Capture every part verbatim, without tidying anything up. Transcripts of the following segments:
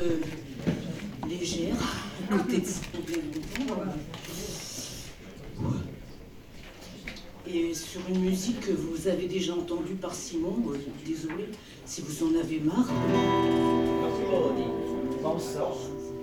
Euh, légère, à côté de ça, bien longtemps. Et sur une musique que vous avez déjà entendue par Simon, euh, désolé si vous en avez marre. Merci Borodi. Bon sort.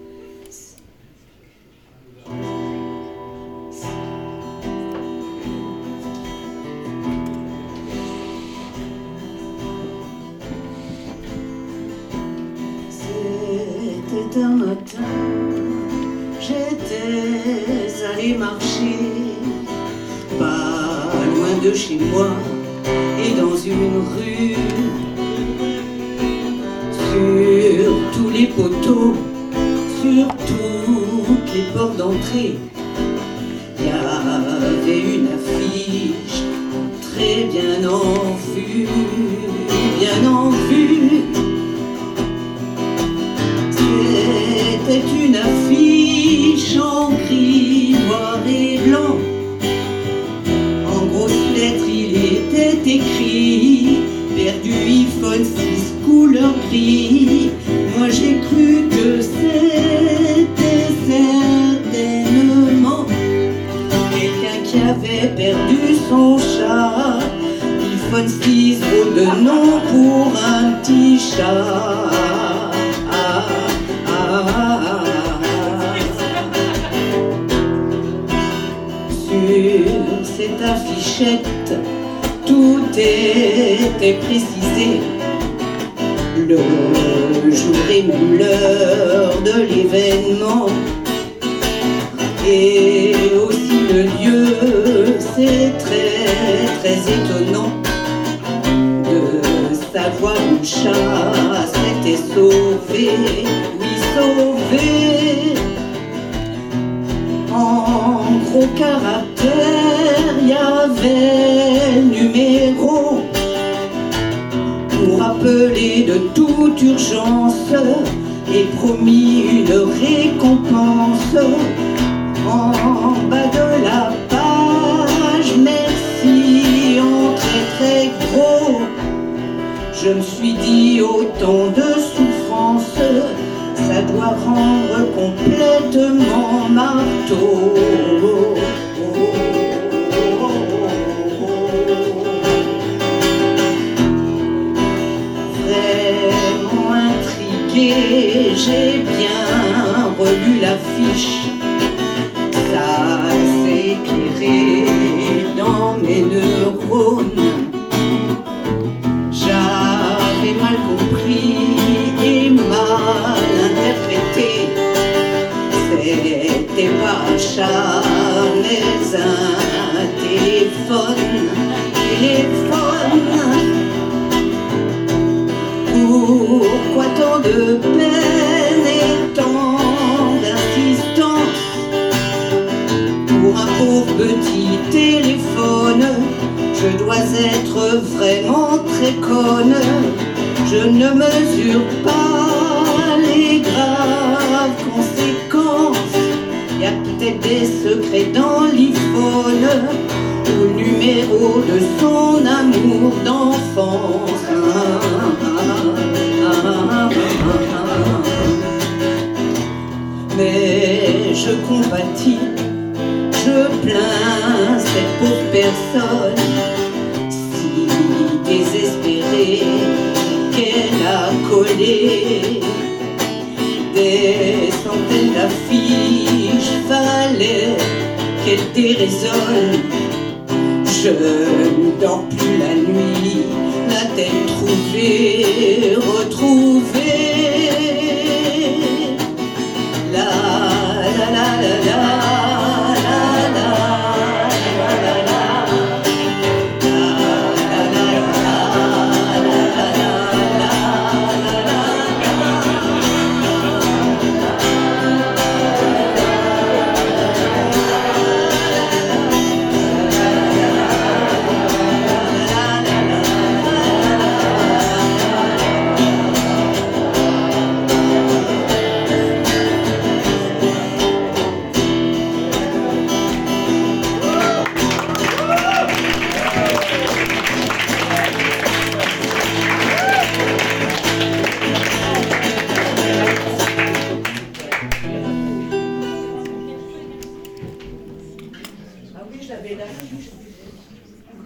C'était un matin, j'étais allé marcher, pas loin de chez moi, et dans une rue, sur tous les poteaux, sur toutes les portes d'entrée, il y avait une affiche très bien en vue, bien en vue. C'était une affiche en gris, noir et blanc. En grosses lettres, il était écrit perdu iPhone six couleur gris. Moi j'ai cru que c'était certainement quelqu'un qui avait perdu son chat. iPhone six vaut de nom pour un petit chat. Sur cette affichette, tout était précisé, le jour et même l'heure de l'événement, et aussi le lieu. C'est très très étonnant de savoir où le chat s'était sauvé, oui sauvé. En gros caractère, il y avait le numéro pour appeler de toute urgence et promis une récompense. En bas de la page, merci en très très gros. Je me suis dit autant de souffrance, ça doit rendre complètement marteau. Vraiment intrigué, j'ai bien relu l'affiche. Ça s'est éclairé dans mes neurones. J'avais mal compris et mal interprété. C'était pas un chat, mais un téléphone, téléphone. Pourquoi tant de peine et tant d'insistance pour un pauvre petit téléphone? Je dois être vraiment très conne. Je ne mesure pas les graves conséquences. Il y a peut-être des secrets dans l'iPhone ou le numéro de son amour d'enfance. Mais je compatis, je plains cette pauvre personne si désespérée qu'elle a collé des centaines d'affiches. Fallait qu'elle déraisonne. Je ne dors plus la nuit, la tête trouvée, retrouvée. La la la la la. oui, je l'avais là.